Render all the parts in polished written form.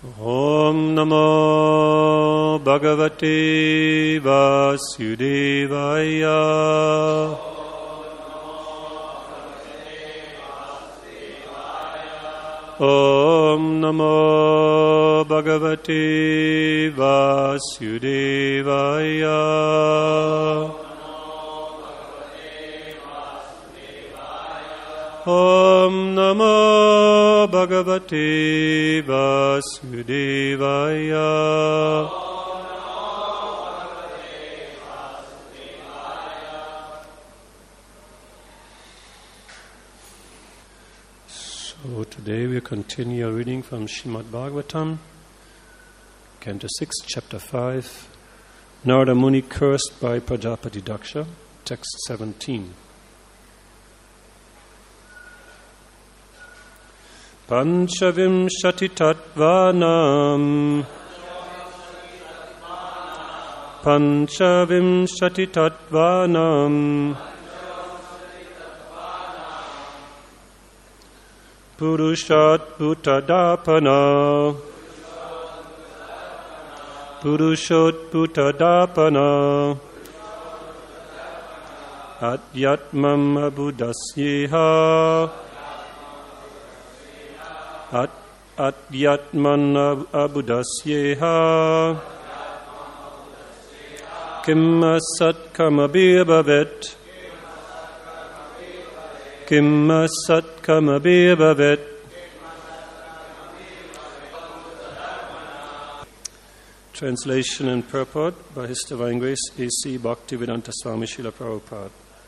Om Namo Bhagavate Vasudevaya. Om Namo Bhagavate Vasudevaya. Om Namo Bhagavate Vasudevaya. So today we continue reading from Srimad Bhagavatam, Canto 6, Chapter 5, Narada Muni cursed by Prajapati Daksha, Text 17. Panchavimshati tattvanam Panchavimshati tattvanam Purushat Bhutadapana Purushot Bhutadapana Adyatmam Abudasyeha Adyatman Abudasyeha Kim Asat Kamabir Bhavet Kim Asat Kamabir Bhavet. Translation and purport by His Divine Grace A.C. Bhaktivedanta Swami Srila Prabhupada.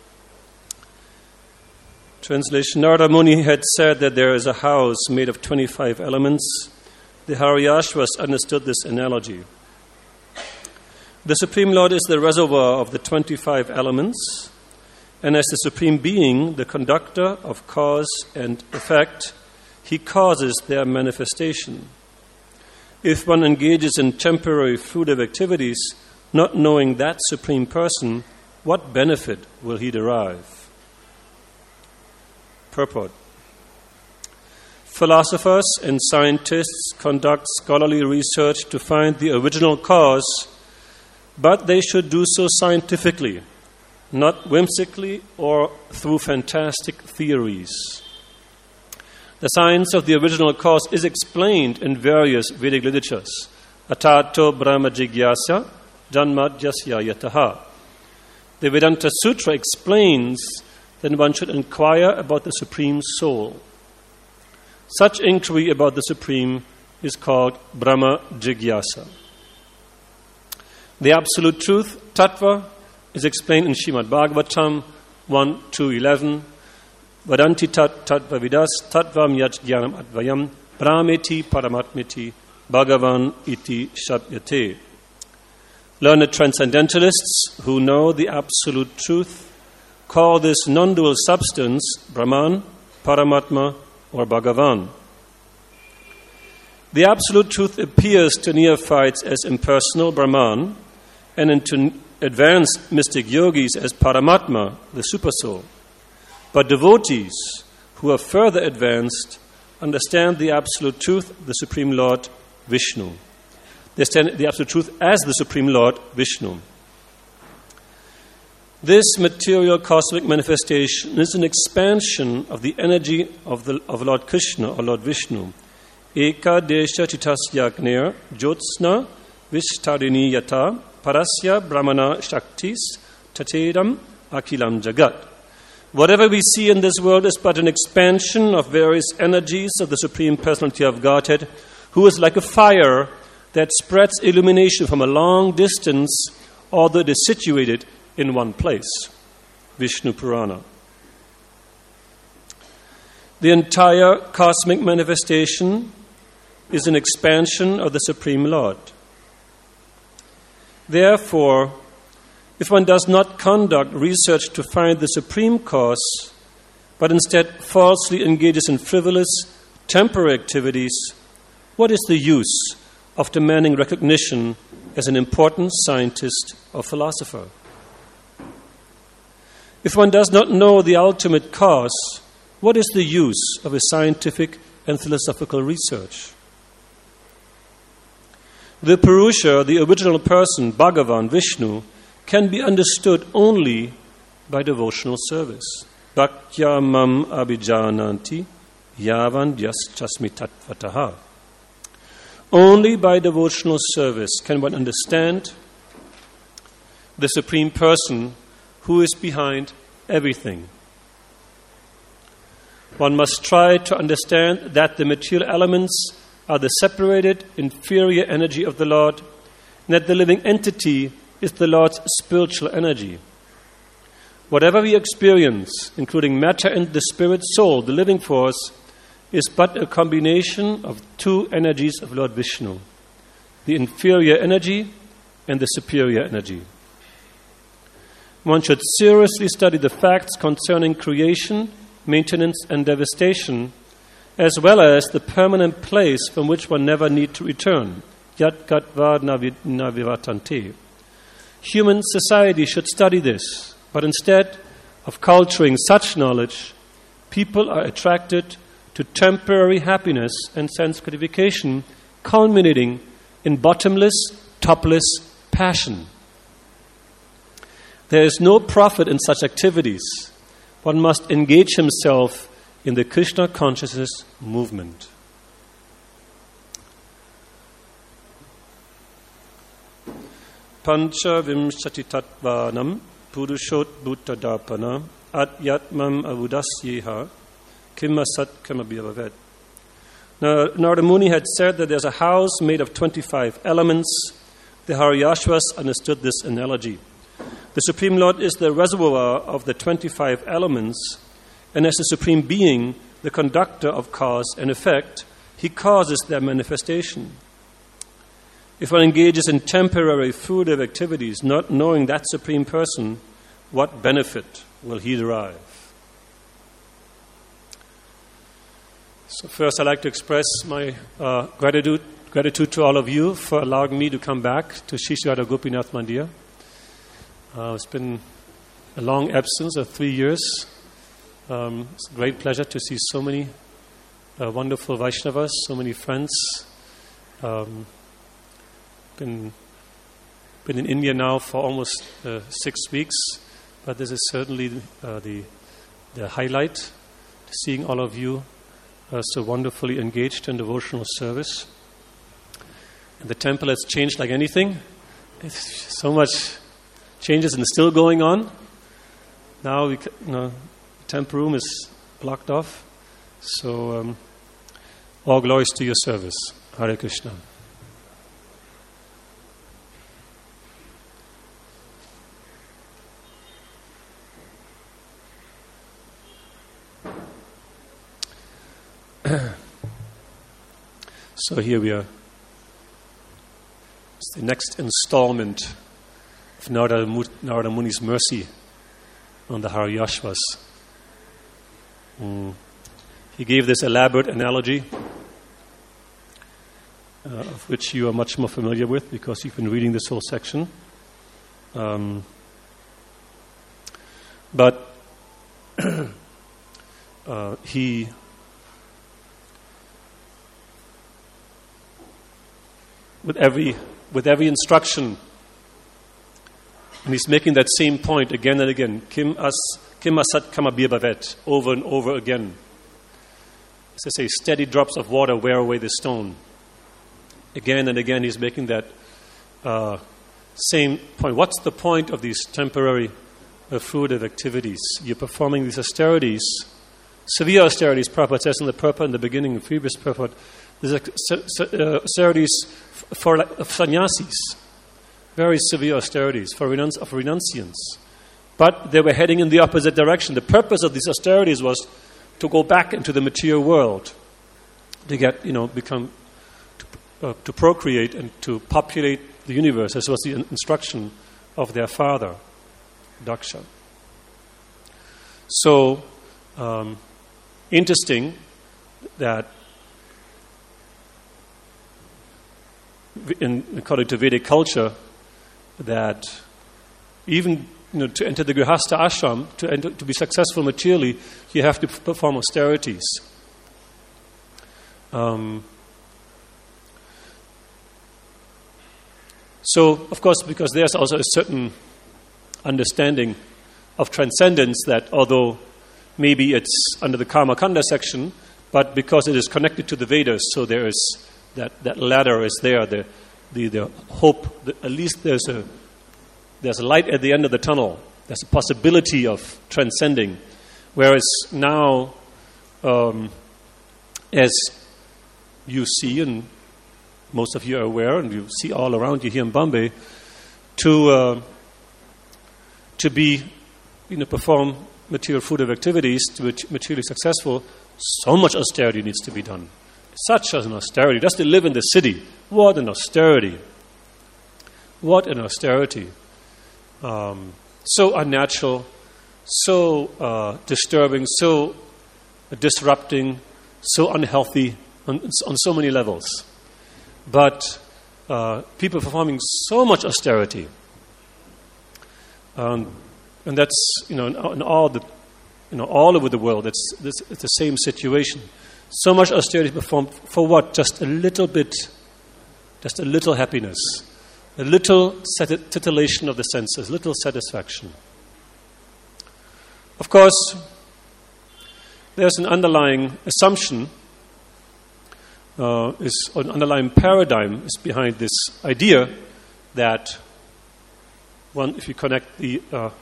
Translation. Narada Muni had said that there is a house made of 25 elements. The Haryashvas understood this analogy. The Supreme Lord is the reservoir of the 25 elements, and as the Supreme Being, the conductor of cause and effect, He causes their manifestation. If one engages in temporary fruitive activities, not knowing that Supreme Person, what benefit will he derive? Purport. Philosophers and scientists conduct scholarly research to find the original cause, but they should do so scientifically, not whimsically or through fantastic theories. The science of the original cause is explained in various Vedic literatures. Atato Brahma Jigyasa Janmadhyasya Yataha. The Vedanta Sutra explains that one should inquire about the Supreme Soul. Such inquiry about the Supreme is called Brahma Jigyasa. The Absolute Truth, Tattva, is explained in Srimad Bhagavatam 1-11. Vadanti tattva vidas tattvam yat jnanam advayam brahmeti paramatmeti bhagavan iti shabhyate. Learned transcendentalists who know the Absolute Truth call this non-dual substance Brahman, Paramatma, or Bhagavan. The Absolute Truth appears to neophytes as impersonal Brahman and to advanced mystic yogis as Paramatma, the Supersoul. But devotees who are further advanced understand the Absolute Truth, the Supreme Lord Vishnu. They understand the Absolute Truth as the Supreme Lord Vishnu. This material cosmic manifestation is an expansion of the energy of Lord Krishna or Lord Vishnu. Eka desha chitasya jyotsna vishtarini yata parasya brahmana shaktis tatedam akilam jagat. Whatever we see in this world is but an expansion of various energies of the Supreme Personality of Godhead, who is like a fire that spreads illumination from a long distance, although it is situated in one place. Vishnu Purana. The entire cosmic manifestation is an expansion of the Supreme Lord. Therefore, if one does not conduct research to find the Supreme Cause, but instead falsely engages in frivolous, temporary activities, what is the use of demanding recognition as an important scientist or philosopher? If one does not know the ultimate cause, what is the use of a scientific and philosophical research? The Purusha, the original person, Bhagavan, Vishnu, can be understood only by devotional service. Bhaktya mam abhijananti yavan yaschasmi tatvataha. Only by devotional service can one understand the Supreme Person who is behind everything. One must try to understand that the material elements are the separated, inferior energy of the Lord, and that the living entity is the Lord's spiritual energy. Whatever we experience, including matter and the spirit soul, the living force, is but a combination of two energies of Lord Vishnu, the inferior energy and the superior energy. One should seriously study the facts concerning creation, maintenance, and devastation, as well as the permanent place from which one never need to return. Yat gatva navivatante. Human society should study this, but instead of culturing such knowledge, people are attracted to temporary happiness and sense gratification, culminating in bottomless, topless passion. There is no profit in such activities. One must engage himself in the Krishna consciousness movement. Pancha vimshati tattvanam purushot bhuttadapana atyatmam avudasyeha kimasat kamabhyavet. Now, Narada Muni had said that there's a house made of 25 elements. The Haryashvas understood this analogy. The Supreme Lord is the reservoir of the 25 elements, and as the Supreme Being, the conductor of cause and effect, He causes their manifestation. If one engages in temporary fruitive activities, not knowing that Supreme Person, what benefit will he derive? So first, I'd like to express my gratitude to all of you for allowing me to come back to Sri Radha Gopinath Mandir. It's been a long absence of 3 years. It's a great pleasure to see so many wonderful Vaishnavas, so many friends. Been in India now for almost 6 weeks, but this is certainly the highlight, seeing all of you so wonderfully engaged in devotional service. And the temple has changed like anything. It's so much changes and still going on. Now the temple room is blocked off. So all glories to your service. Hare Krishna. So here we are. It's the next installment of Narada Muni's mercy on the Haryashvas. He gave this elaborate analogy, of which you are much more familiar with because you've been reading this whole section. But he with every instruction, and he's making that same point again and again, kim asat kamabhya bhavet, over and over again. As I say, steady drops of water wear away the stone. Again and again he's making that same point. What's the point of these temporary fruitive activities? You're performing these austerities, severe austerities, Prabhupada says in the Purport in the beginning, the previous Purport. There's austerities for sannyasis, very severe austerities of renunciants. But they were heading in the opposite direction. The purpose of these austerities was to go back into the material world, to get, to procreate and to populate the universe. This was the instruction of their father, Daksha. So, interesting that according to Vedic culture, that even to enter the Grihastha ashram, to be successful materially, you have to perform austerities. So, of course, because there's also a certain understanding of transcendence that although maybe it's under the Karma Kanda section, but because it is connected to the Vedas, so there is that ladder is there, the hope, at least there's a light at the end of the tunnel. There's a possibility of transcending. Whereas now, as you see, and most of you are aware, and you see all around you here in Bombay, to be, perform material fruitive activities, to be materially successful, so much austerity needs to be done. Such an austerity. Just to live in the city. What an austerity. What an austerity. So unnatural, so disturbing, so disrupting, so unhealthy on so many levels. But people performing so much austerity. And that's, in all over the world, it's the same situation. So much austerity performed for what? Just a little bit, just a little happiness, a little titillation of the senses, little satisfaction. Of course, there's an underlying assumption, an underlying paradigm is behind this idea that if you connect the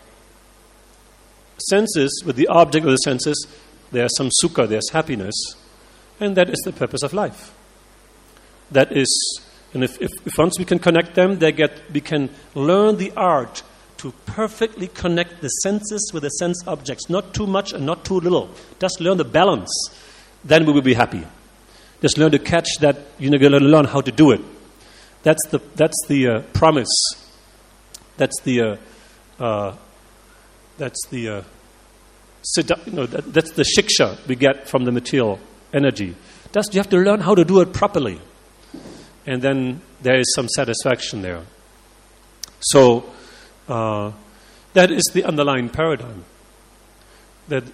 senses with the object of the senses, there's some sukha, there's happiness, and that is the purpose of life. That is, and if once we can connect them, we can learn the art to perfectly connect the senses with the sense objects, not too much and not too little. Just learn the balance, then we will be happy. Just learn to catch that. You're going to learn how to do it. That's the promise. That's the shiksha we get from the material energy. You have to learn how to do it properly, and then there is some satisfaction there. So that is the underlying paradigm. That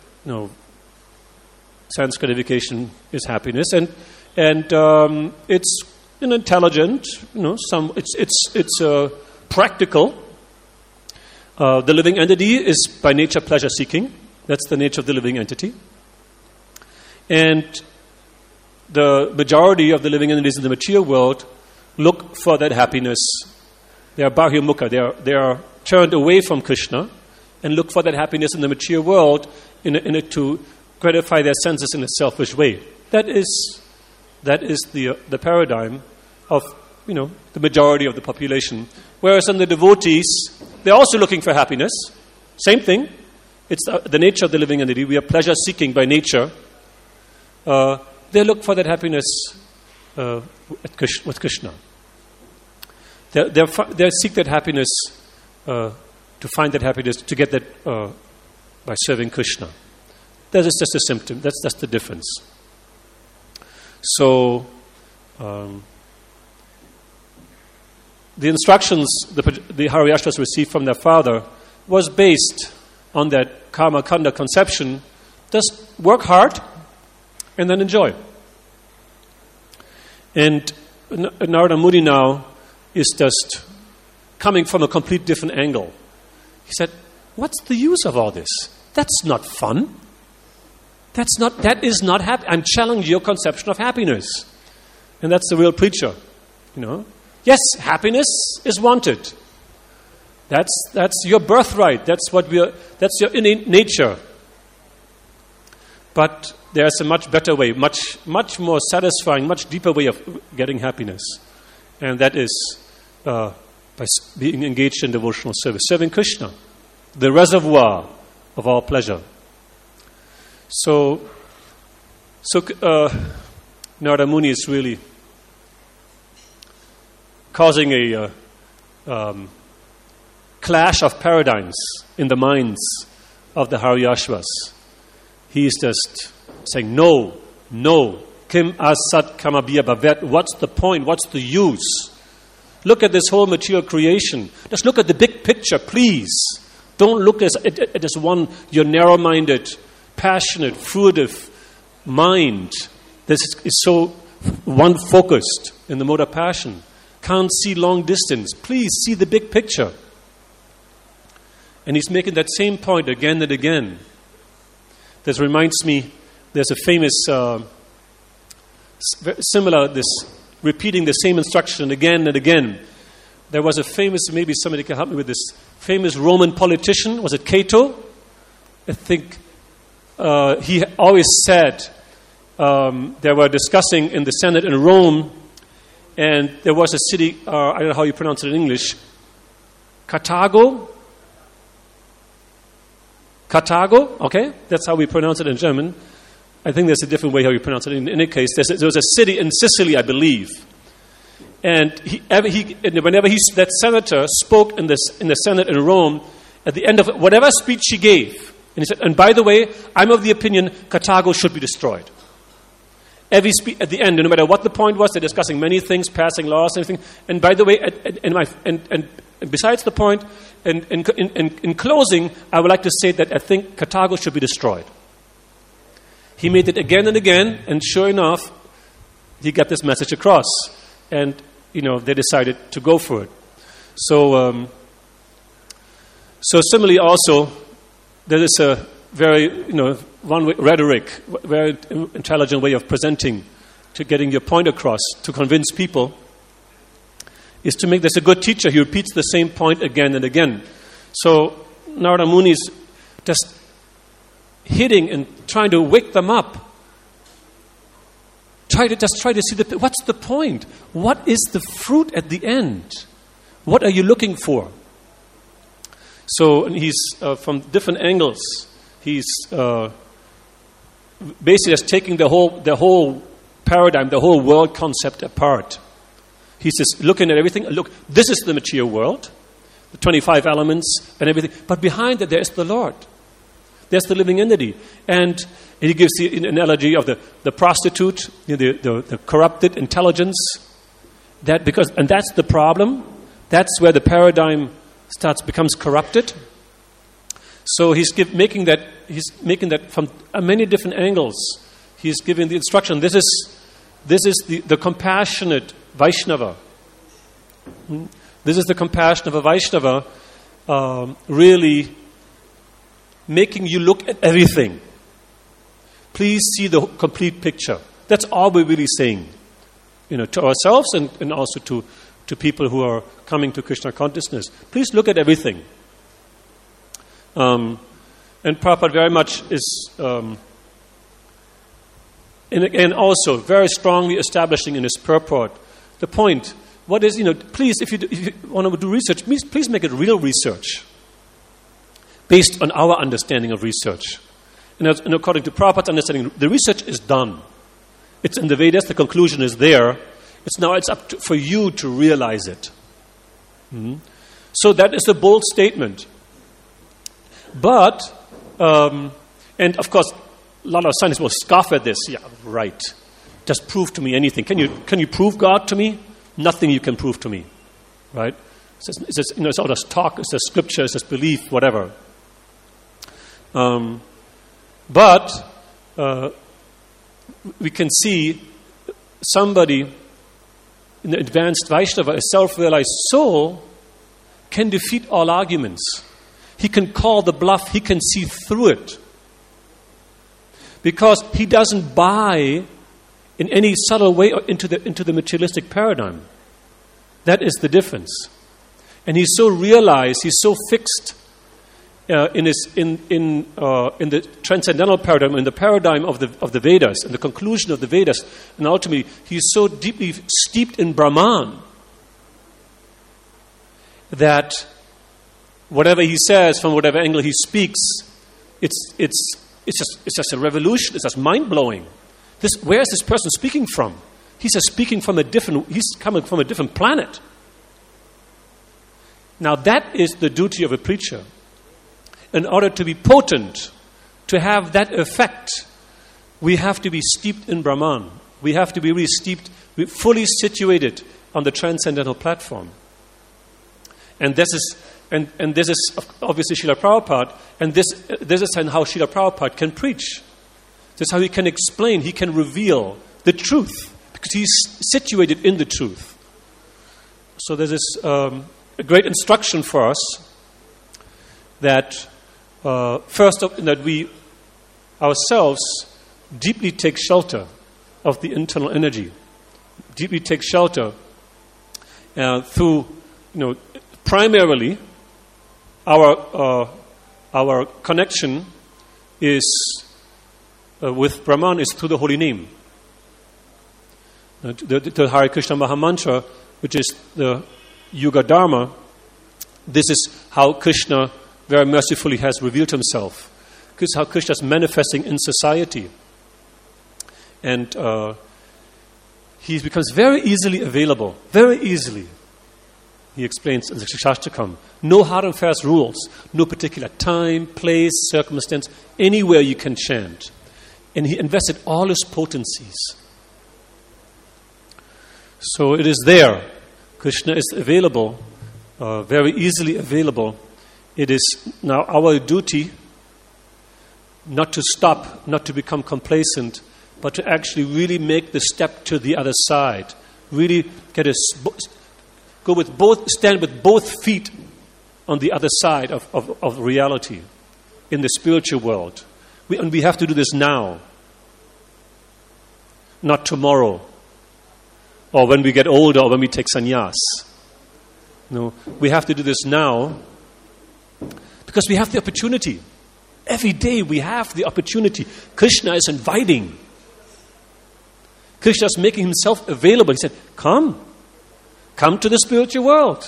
sense gratification is happiness, and it's intelligent. It's practical. The living entity is by nature pleasure-seeking. That's the nature of the living entity. And the majority of the living entities in the material world look for that happiness. They are bahimukha. They are turned away from Krishna and look for that happiness in the material world in it to gratify their senses in a selfish way. That is the paradigm of the majority of the population. Whereas in the devotees, they're also looking for happiness. Same thing. It's the nature of the living entity. We are pleasure-seeking by nature. They look for that happiness with Krishna. They seek that happiness to find that happiness, to get that by serving Krishna. That is just a symptom. That's just the difference. So the instructions the Haryashvas received from their father was based on that Karma Kanda conception. Just work hard and then enjoy. And Narada Muni now is just coming from a complete different angle. He said, what's the use of all this? That's not fun. That is not happy. I'm challenging your conception of happiness. And that's the real preacher. Yes, happiness is wanted. That's your birthright. That's your innate nature. But there's a much better way, much more satisfying, much deeper way of getting happiness. And that is by being engaged in devotional service, serving Krishna, the reservoir of all pleasure. So Narada Muni is really causing a clash of paradigms in the minds of the Haryashvas. He is just saying, no, kim asat kamabhya bhavet. What's the point? What's the use? Look at this whole material creation. Just look at the big picture, please. Don't look at this one, your narrow-minded, passionate, fruitive mind. This is so one-focused in the mode of passion. can't see long distance. Please see the big picture. And he's making that same point again and again. This reminds me, there's a famous, repeating the same instruction again and again. There was a famous, maybe somebody can help me with this, famous Roman politician, was it Cato? I think he always said, they were discussing in the Senate in Rome, and there was a city, I don't know how you pronounce it in English, Carthago, okay? That's how we pronounce it in German. I think there's a different way how you pronounce it. In any case, there was a city in Sicily, I believe. And whenever that senator spoke in the Senate in Rome, at the end of whatever speech he gave, and he said, and by the way, I'm of the opinion Carthago should be destroyed. Every speech at the end, no matter what the point was, they're discussing many things, passing laws, anything. And by the way, and besides the point, in closing, I would like to say that I think Carthago should be destroyed. He made it again and again, and sure enough, he got this message across. And, they decided to go for it. So similarly also, there is a very, rhetoric, very intelligent way of presenting, to getting your point across, to convince people, is to make this a good teacher. He repeats the same point again and again. So Narada Muni is just hitting and trying to wake them up. Try to see what's the point? What is the fruit at the end? What are you looking for? So and he's from different angles. He's basically just taking the whole paradigm, the whole world concept apart. He's just looking at everything. Look, this is the material world, the 25 elements and everything. But behind it, there is the Lord. There's the living entity. And he gives the analogy of the prostitute, the corrupted intelligence. And that's the problem. That's where the paradigm becomes corrupted. So he's making that from many different angles. He's giving the instruction. This is the compassionate Vaishnava. This is the compassion of a Vaishnava, really making you look at everything. Please see the complete picture. That's all we're really saying, to ourselves and also to people who are coming to Krishna consciousness. Please look at everything. And Prabhupada very much is, and also very strongly establishing in his purport the point. What is, please, if you want to do research, please make it real research based on our understanding of research. And according to Prabhupada's understanding, the research is done. It's in the Vedas, the conclusion is there. It's up for you to realize it. So that is a bold statement. But, and of course, a lot of scientists will scoff at this. Yeah, right. Just prove to me anything. Can you prove God to me? Nothing you can prove to me. Right? It's all just talk, it's just scripture, it's just belief, whatever. But we can see somebody in the advanced Vaishnava, a self-realized soul, can defeat all arguments. He can call the bluff. He can see through it. Because he doesn't buy in any subtle way into the materialistic paradigm. That is the difference. And he's so realized, he's so fixed in the transcendental paradigm, in the paradigm of the Vedas, in the conclusion of the Vedas, and ultimately he's so deeply steeped in Brahman that whatever he says, from whatever angle he speaks, it's just a revolution. It's just mind blowing. Where is this person speaking from? He's just speaking from he's coming from a different planet. Now that is the duty of a preacher. In order to be potent, to have that effect, we have to be steeped in Brahman. We have to be really steeped, fully situated on the transcendental platform. And this is obviously Srila Prabhupada, and this is how Srila Prabhupada can preach. This is how he can explain, he can reveal the truth, because he's situated in the truth. So there's this a great instruction for us that first of that we ourselves deeply take shelter of the internal energy, deeply take shelter through, primarily our connection is with Brahman is through the holy name. The Hare Krishna Mahamantra, which is the Yuga Dharma, this is how Krishna very mercifully has revealed himself. This is how Krishna is manifesting in society. And he becomes very easily available, very easily. He explains in the Shastakam, no hard and fast rules, no particular time, place, circumstance, anywhere you can chant. And he invested all his potencies. So it is there. Krishna is available, very easily available. It is now our duty not to stop, not to become complacent, but to actually really make the step to the other side. Really stand with both feet on the other side of reality in the spiritual world. We have to do this now, not tomorrow, or when we get older, or when we take sannyas. No, we have to do this now because we have the opportunity. Every day we have the opportunity. Krishna is inviting. Krishna is making himself available. He said, come to the spiritual world.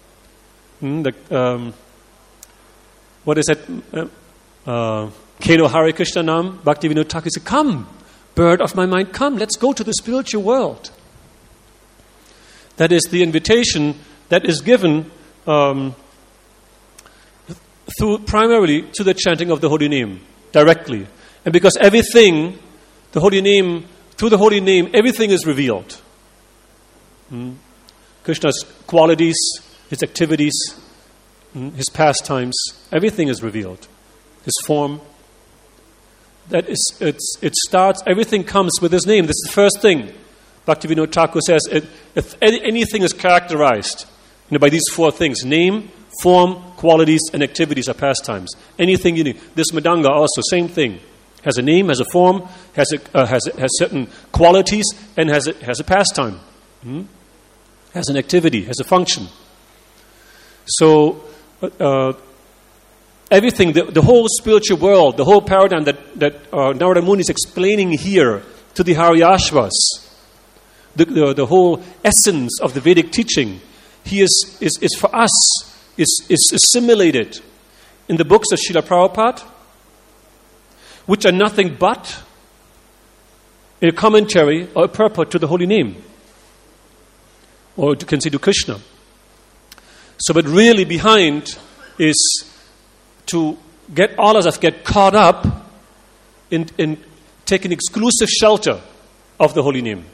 What is it? Keno Hare Krishna Nam, Bhaktivinoda Thakur said, come, bird of my mind, come, let's go to the spiritual world. That is the invitation that is given through primarily to the chanting of the holy name, directly. And because everything, the holy name, through the holy name, everything is revealed. Krishna's qualities, his activities, his pastimes, everything is revealed. His form. That is, it starts, everything comes with his name. This is the first thing. Bhaktivinoda Thakur says, if anything is characterized by these four things, name, form, qualities, and activities are pastimes. Anything you need. This Mridanga also, same thing. Has a name, has a form, has certain qualities, and has a pastime. Has an activity, has a function. So, everything, the whole spiritual world, the whole paradigm that Narada Muni is explaining here to the Haryashvas, the whole essence of the Vedic teaching, he is for us, is assimilated in the books of Srila Prabhupada, which are nothing but a commentary or a purport to the holy name, or you can say to Krishna. So, but really behind is to get all of us get caught up in taking exclusive shelter of the holy name.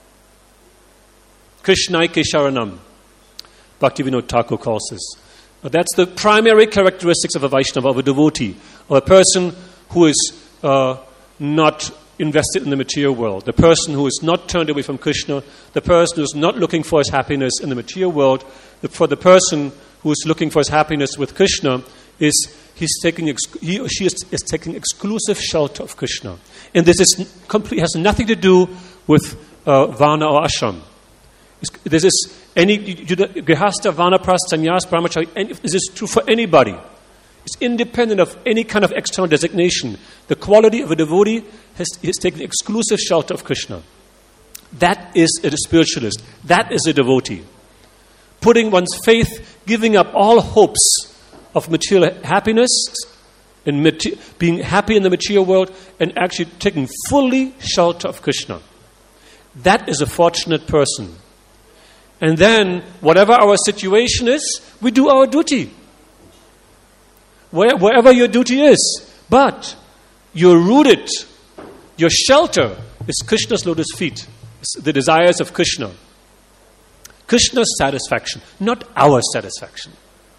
Krishnaike Sharanam, Bhaktivinoda Thakur calls this. That's the primary characteristics of a Vaishnava, of a devotee, of a person who is not invested in the material world, the person who is not turned away from Krishna, the person who is not looking for his happiness in the material world. For the person who is looking for his happiness with Krishna, he or she is taking exclusive shelter of Krishna. And this has nothing to do with Varna or Ashram. This is Grihastha, Vanaprastha, Sannyas, Brahmachari. This is true for anybody. It's independent of any kind of external designation. The quality of a devotee is taking exclusive shelter of Krishna. That is a spiritualist. That is a devotee. Putting one's faith, giving up all hopes of material happiness, and being happy in the material world, and actually taking fully shelter of Krishna. That is a fortunate person. And then, whatever our situation is, we do our duty. Wherever your duty is. But you're rooted, your shelter is Krishna's lotus feet. It's the desires of Krishna. Krishna's satisfaction, not our satisfaction.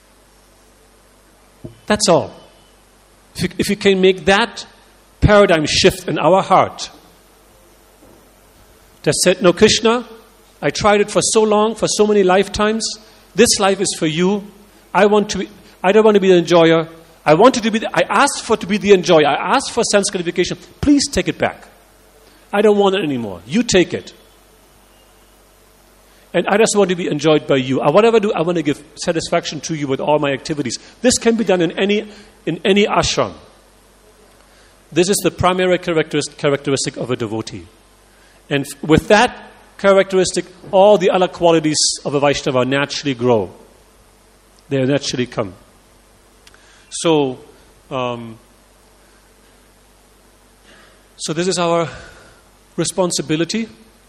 That's all. If you can make that paradigm shift in our heart, that said, no, Krishna, I tried it for so long, for so many lifetimes. This life is for you. I don't want to be the enjoyer. I asked for to be the enjoyer. I asked for sense gratification. Please take it back. I don't want it anymore. You take it. And I just want to be enjoyed by you. Whatever I do, I want to give satisfaction to you with all my activities. This can be done in any ashram. This is the primary characteristic of a devotee. And with that characteristic, all the other qualities of a Vaishnava naturally grow. They naturally come. So this is our responsibility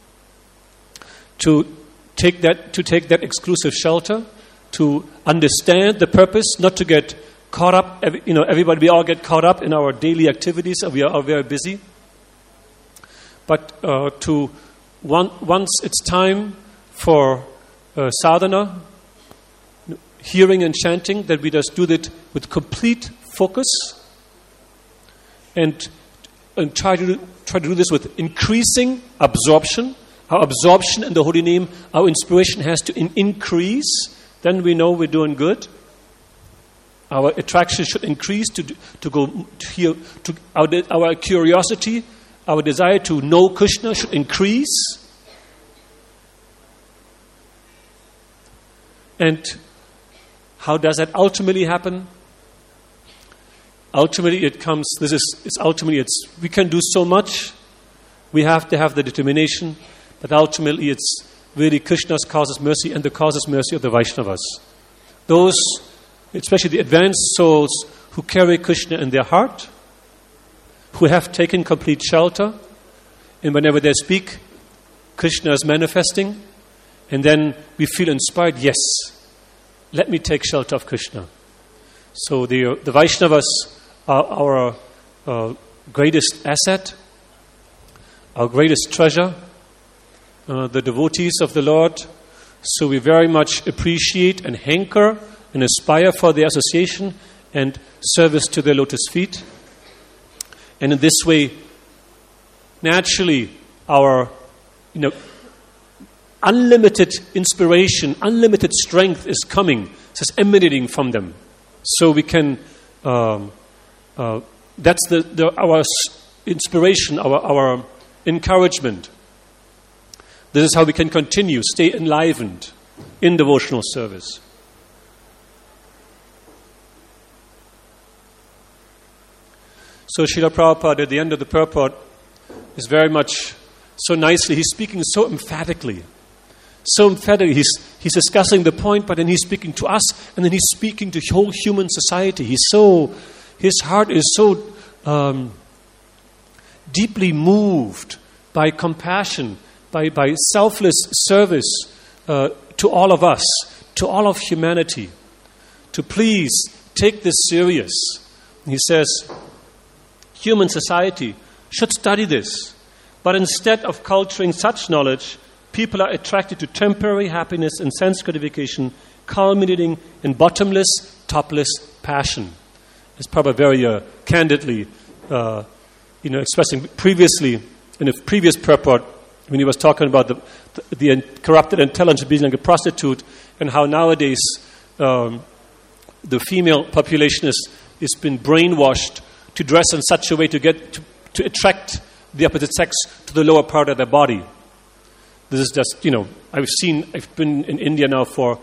to take that exclusive shelter, to understand the purpose, not to get caught up. We all get caught up in our daily activities. We are very busy. But once it's time for sadhana, hearing and chanting, that we just do that with complete focus and try to do this with increasing absorption. Our absorption in the holy name, our inspiration has to increase. Then we know we're doing good. Our attraction should increase to go to here. Our curiosity, our desire to know Krishna should increase. And how does that ultimately happen? Ultimately, we can do so much. We have to have the determination. But ultimately, it's really Krishna's causes mercy and the causes mercy of the Vaishnavas. Those, especially the advanced souls who carry Krishna in their heart, who have taken complete shelter, and whenever they speak, Krishna is manifesting, and then we feel inspired, yes, let me take shelter of Krishna. So the Vaishnavas are our greatest asset, our greatest treasure, the devotees of the Lord. So we very much appreciate and hanker and aspire for their association and service to their lotus feet. And in this way, naturally, our unlimited inspiration, unlimited strength is coming, it's emanating from them. So we can, that's our inspiration, our encouragement. This is how we can continue, stay enlivened in devotional service. So Srila Prabhupada, at the end of the purport, is very much so nicely, he's speaking so emphatically. So emphatically, he's discussing the point, but then he's speaking to us, and then he's speaking to whole human society. His heart is so deeply moved by compassion, by selfless service to all of us, to all of humanity, to please take this serious. He says, human society should study this, but instead of culturing such knowledge, people are attracted to temporary happiness and sense gratification, culminating in bottomless, topless passion. It's probably very candidly, expressing previously in a previous purport when he was talking about the corrupted intelligence being like a prostitute, and how nowadays the female population has been brainwashed to dress in such a way to attract the opposite sex to the lower part of their body. This is just, I've been in India now for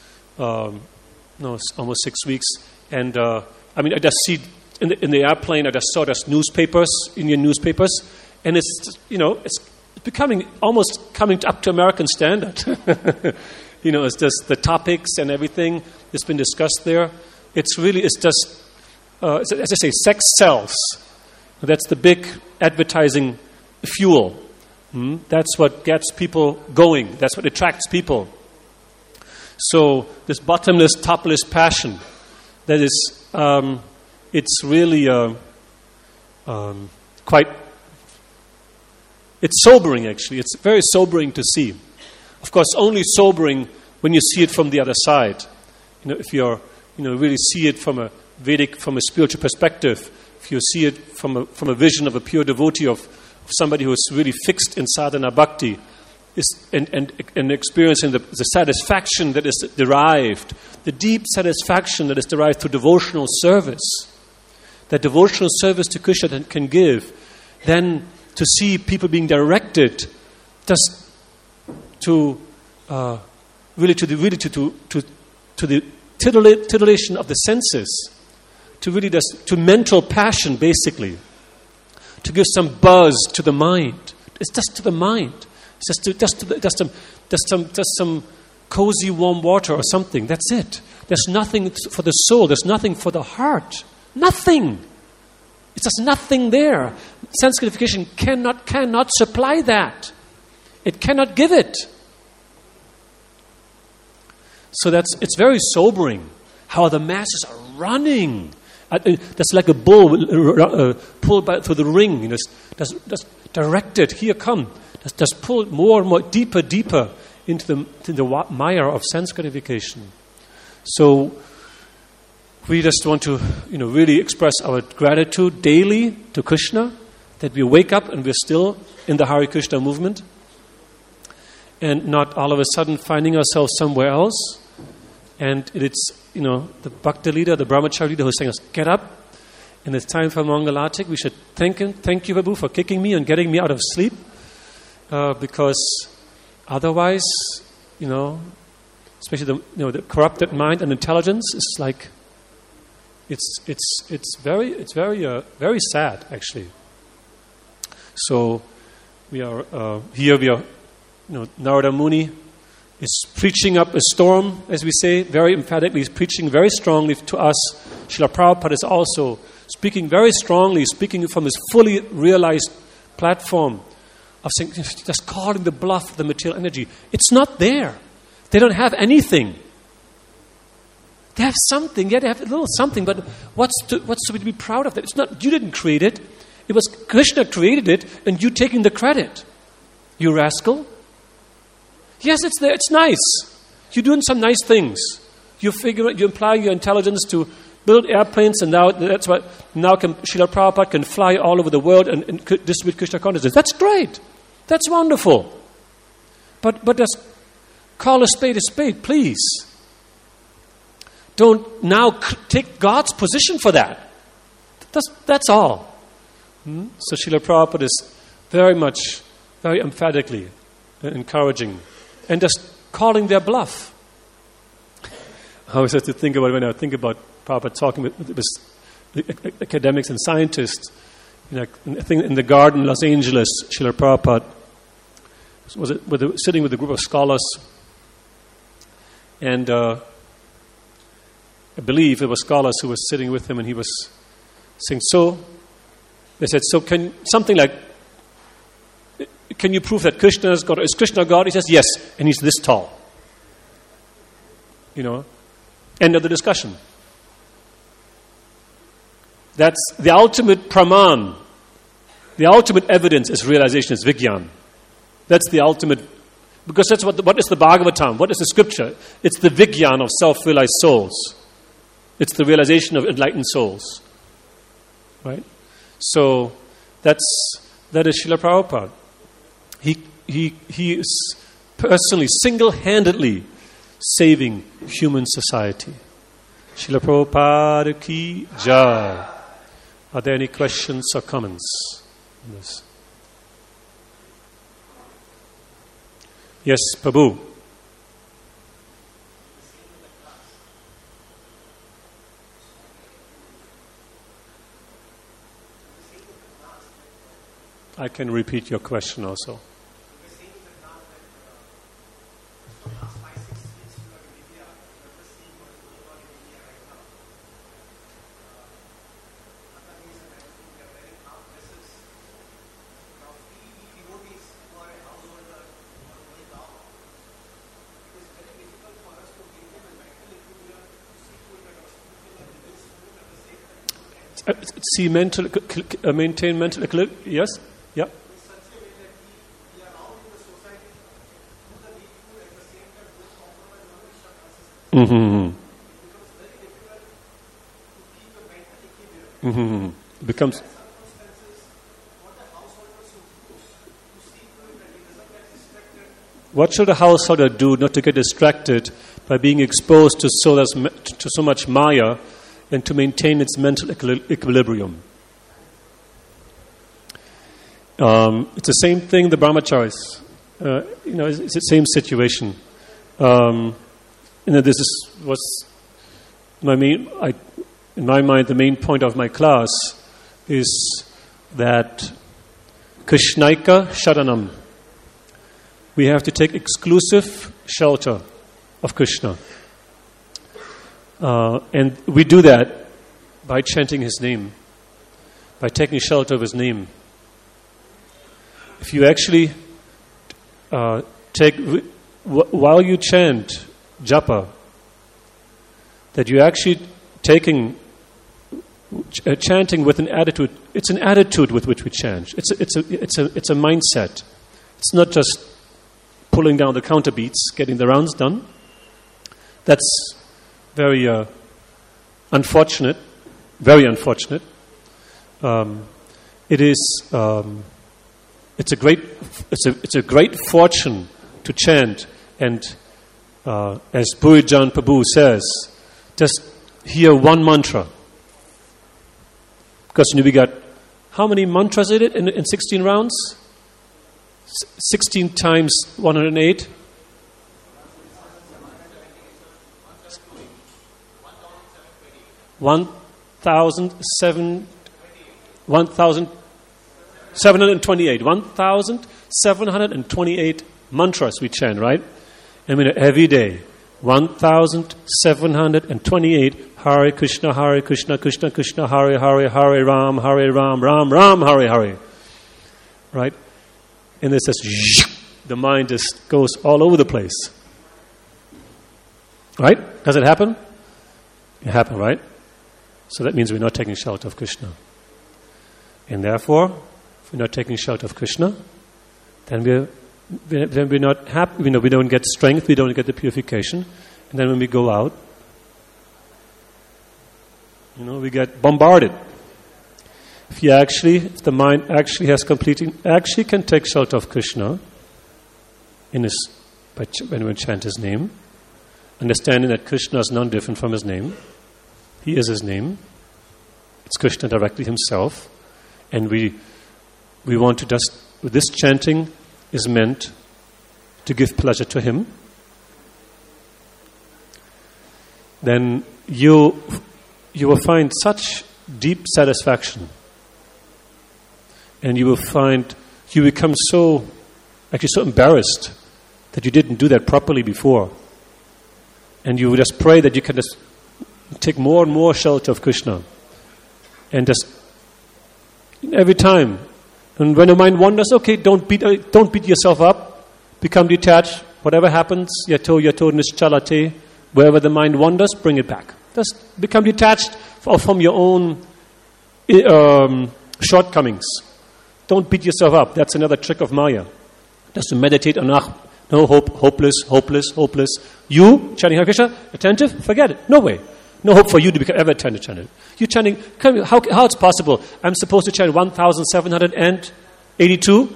it's almost 6 weeks, and I just see in the airplane, I just saw newspapers, Indian newspapers, and it's becoming almost coming up to American standard. It's just the topics and everything that's been discussed there. It's just, as I say, sex sells. That's the big advertising fuel. That's what gets people going. That's what attracts people. So this bottomless, topless passion, that is, it's really quite, it's sobering actually. It's very sobering to see. Of course, only sobering when you see it from the other side. If you're, really see it from a Vedic, from a spiritual perspective, if you see it from a vision of a pure devotee, of somebody who is really fixed in sadhana bhakti, and experiencing the satisfaction that is derived, the deep satisfaction that is derived through devotional service, that devotional service to Krishna can give, then to see people being directed just to the titillation of the senses, to mental passion, basically, to give some buzz to the mind. It's just to the mind. It's just some cozy warm water or something. That's it. There's nothing for the soul. There's nothing for the heart. Nothing. It's just nothing there. Sense gratification cannot supply that. It cannot give it. So it's very sobering how the masses are running. That's like a bull pulled through the ring. Just directed. Here, come. Just pulled more and more, deeper into the mire of sense gratification. So we just want to, really express our gratitude daily to Krishna, that we wake up and we're still in the Hare Krishna movement, and not all of a sudden finding ourselves somewhere else. And it's, the Bhakti leader, the Brahmachari leader who's saying us, get up, and it's time for Mangalatik. We should thank him. Thank you, Babu, for kicking me and getting me out of sleep. Because otherwise, especially the corrupted mind and intelligence is like, it's very sad, actually. So we are here. We are, Narada Muni is preaching up a storm, as we say, very emphatically. He's preaching very strongly to us. Srila Prabhupada is also speaking very strongly, speaking from his fully realized platform of saying, just calling the bluff of the material energy. It's not there. They don't have anything. They have something. Yeah, they have a little something, but what's to be proud of that? It's not, you didn't create it. It was Krishna created it, and you taking the credit. You rascal. Yes, it's there. It's nice. You're doing some nice things. You apply your intelligence to build airplanes, and now that's what Srila Prabhupada can fly all over the world and distribute Krishna consciousness. That's great. That's wonderful. But just call a spade, please. Don't now take God's position for that. That's all. So Srila Prabhupada is very emphatically encouraging and just calling their bluff. I always have to think about it when I think about Prabhupada talking with academics and scientists. I think in the garden in Los Angeles, Srila Prabhupada was sitting with a group of scholars, and I believe it was scholars who were sitting with him, and he was saying, they said, can you prove that Krishna is God? Is Krishna God? He says, yes, and he's this tall. End of the discussion. That's the ultimate praman. The ultimate evidence is realization, is Vigyan. That's the ultimate, because that's what is the Bhagavatam? What is the scripture? It's the Vigyan of self-realized souls. It's the realization of enlightened souls. Right? So that is Srila Prabhupada. He is personally, single-handedly saving human society. Srila Prabhupada ki jai. Are there any questions or comments on this? Yes, Prabhu. I can repeat your question also. See, maintain mental equilibrium. Yes? Yeah. Mm-hmm. Mm-hmm. It becomes. What should a householder do not to get distracted by being exposed to so much Maya and to maintain its mental equilibrium? It's the same thing, the brahmacharis. It's the same situation. This was in my mind, the main point of my class is that Krishnaika Sharanam. We have to take exclusive shelter of Krishna. And we do that by chanting his name, by taking shelter of his name. If you actually while you chant japa, that you're actually chanting with an attitude. It's an attitude with which we chant. It's a mindset. It's not just pulling down the counter beats, getting the rounds done. That's very unfortunate. Very unfortunate. It's a great fortune to chant, and as Purijan Prabhu says, just hear one mantra. Because we got, how many mantras is it in 16 rounds? 16 times 108? 1,728. 1,728 mantras we chant, right? I mean, every day. 1,728 Hare Krishna, Krishna Krishna, Hare Hare, Hare Ram, Ram Ram, Hare Hare. Right? And it says, the mind just goes all over the place. Right? Does it happen? It happened, right? So that means we're not taking shelter of Krishna. And therefore, if we're not taking shelter of Krishna, then we're not happy. We don't get strength, we don't get the purification. And then when we go out, we get bombarded. If the mind actually can take shelter of Krishna when we chant his name, understanding that Krishna is none different from his name. He is his name. It's Krishna directly himself. And we want to this chanting is meant to give pleasure to him. Then you will find such deep satisfaction. And you become so embarrassed that you didn't do that properly before. And you just pray that you can just take more and more shelter of Krishna. And just every time. And when the mind wanders, okay, don't beat yourself up. Become detached. Whatever happens, yato nischalate. Wherever the mind wanders, bring it back. Just become detached from your own shortcomings. Don't beat yourself up. That's another trick of Maya. Just to meditate on no hope, hopeless. You, chanting Hare Krishna, attentive, forget it. No way. No hope for you to become ever attentive. You chanting, how it's possible? I'm supposed to chant 1,782?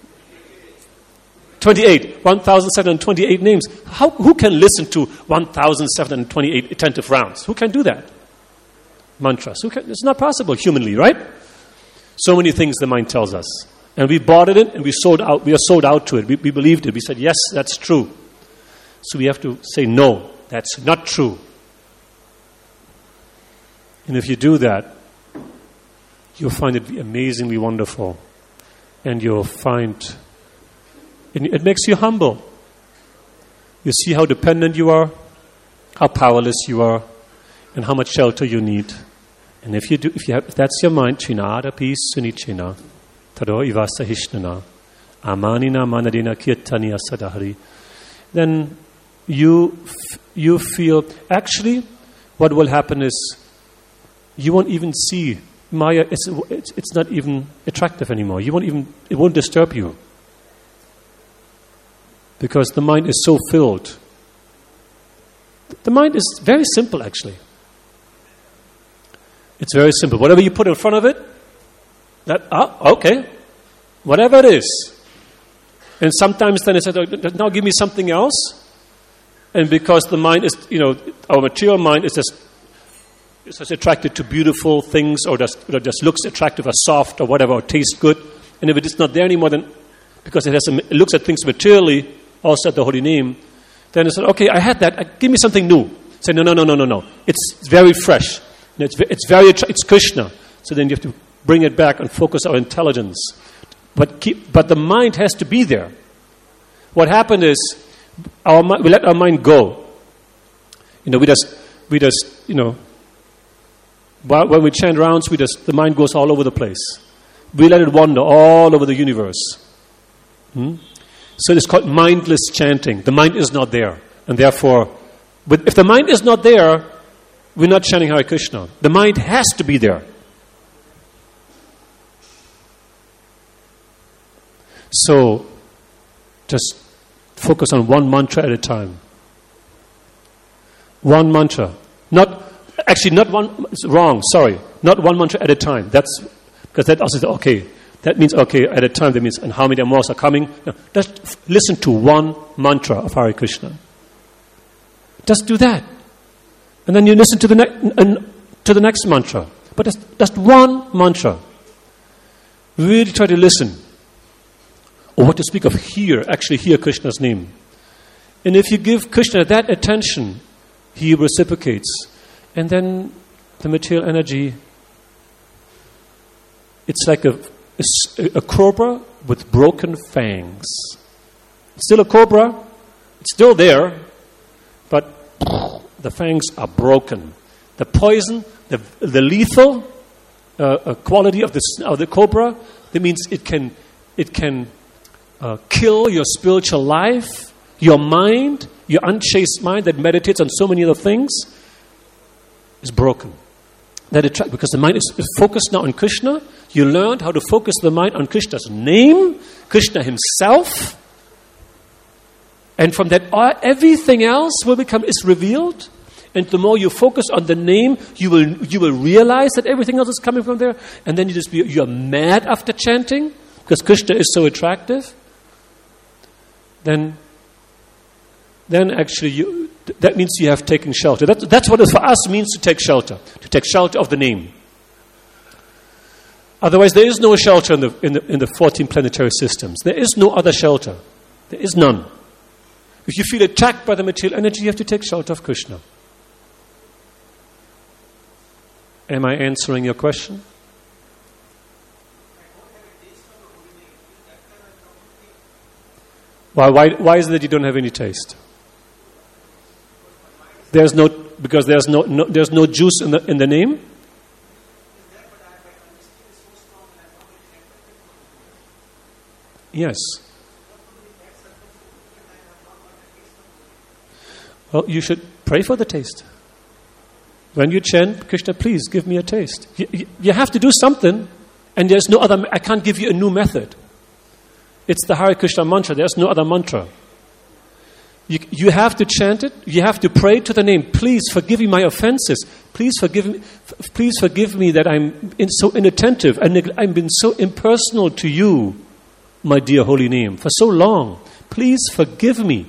1,728 names. Who can listen to 1,728 attentive rounds? Who can do that? Mantras. It's not possible humanly, right? So many things the mind tells us. And we bought it in and we are sold out to it. We believed it. We said, yes, that's true. So we have to say, no, that's not true. And if you do that, you'll find it amazingly wonderful. And you'll find it makes you humble. You see how dependent you are, how powerless you are, and how much shelter you need. And if that's your mind, Chinadapi Sunichina, Taro Ivasa Hishnana, Amanina Manadina Kirtaniya Sadahari, then you feel, actually, what will happen is, you won't even see Maya, it's not even attractive anymore. It won't disturb you. Because the mind is so filled. The mind is very simple, actually. It's very simple. Whatever you put in front of it, okay. Whatever it is. And sometimes then it says, now give me something else. And because the mind is, our material mind is just attracted to beautiful things, or just looks attractive or soft or whatever, or tastes good. And if it is not there anymore, then because it looks at things materially, also at the holy name, then it says, okay, I had that, give me something new. Say, no. It's very fresh. It's Krishna. So then you have to bring it back and focus our intelligence. But the mind has to be there. What happened is, we let our mind go. When we chant rounds, the mind goes all over the place. We let it wander all over the universe. So it's called mindless chanting. The mind is not there. And therefore, if the mind is not there, we're not chanting Hare Krishna. The mind has to be there. So, just focus on one mantra at a time. One mantra. Not one, it's wrong, sorry. Not one mantra at a time. Because that also is okay. That means, okay, at a time, that means, and how many more are coming? No, just listen to one mantra of Hare Krishna. Just do that. And then you listen to the next mantra. But just one mantra. Really try to listen. Or what to speak of actually hear Krishna's name. And if you give Krishna that attention, he reciprocates. And then the material energy, it's like a cobra with broken fangs. It's still a cobra, it's still there, but the fangs are broken. The poison, the lethal quality of the cobra, that means it can kill your spiritual life, your mind, your unchaste mind that meditates on so many other things, is broken. Because the mind is focused now on Krishna. You learned how to focus the mind on Krishna's name, Krishna himself. And from that, everything else is revealed. And the more you focus on the name, you will realize that everything else is coming from there. And then you're mad after chanting because Krishna is so attractive. Then actually that means you have taken shelter. That's what it for us means to take shelter of the name. Otherwise, there is no shelter in the 14 planetary systems. There is no other shelter. There is none. If you feel attacked by the material energy, you have to take shelter of Krishna. Am I answering your question? Why is it that you don't have any taste? There's no juice in the name. Yes. Well, you should pray for the taste. When you chant, Krishna, please give me a taste. You have to do something, and there's no other. I can't give you a new method. It's the Hare Krishna mantra. There's no other mantra. You have to chant it. You have to pray to the name. Please forgive me my offenses. Please forgive me that I'm so inattentive and I've been so impersonal to you, my dear holy name, for so long. Please forgive me.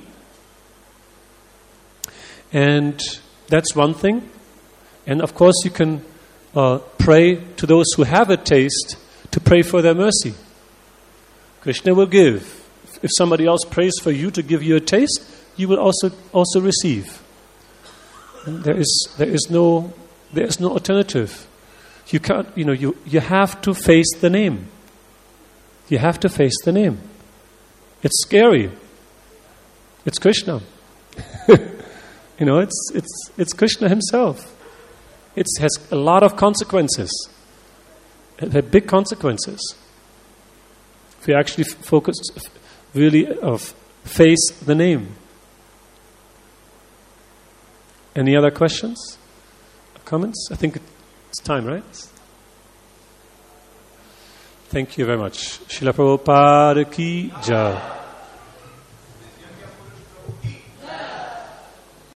And that's one thing. And of course you can pray to those who have a taste to pray for their mercy. Krishna will give. If somebody else prays for you to give you a taste, you will also receive. There is no alternative. You can't. You have to face the name. You have to face the name. It's scary. It's Krishna. It's Krishna himself. It has a lot of consequences. It had big consequences. If you actually focus, really face the name. Any other questions? Comments? I think it's time, right? Thank you very much. Srila Prabhupada ki jai.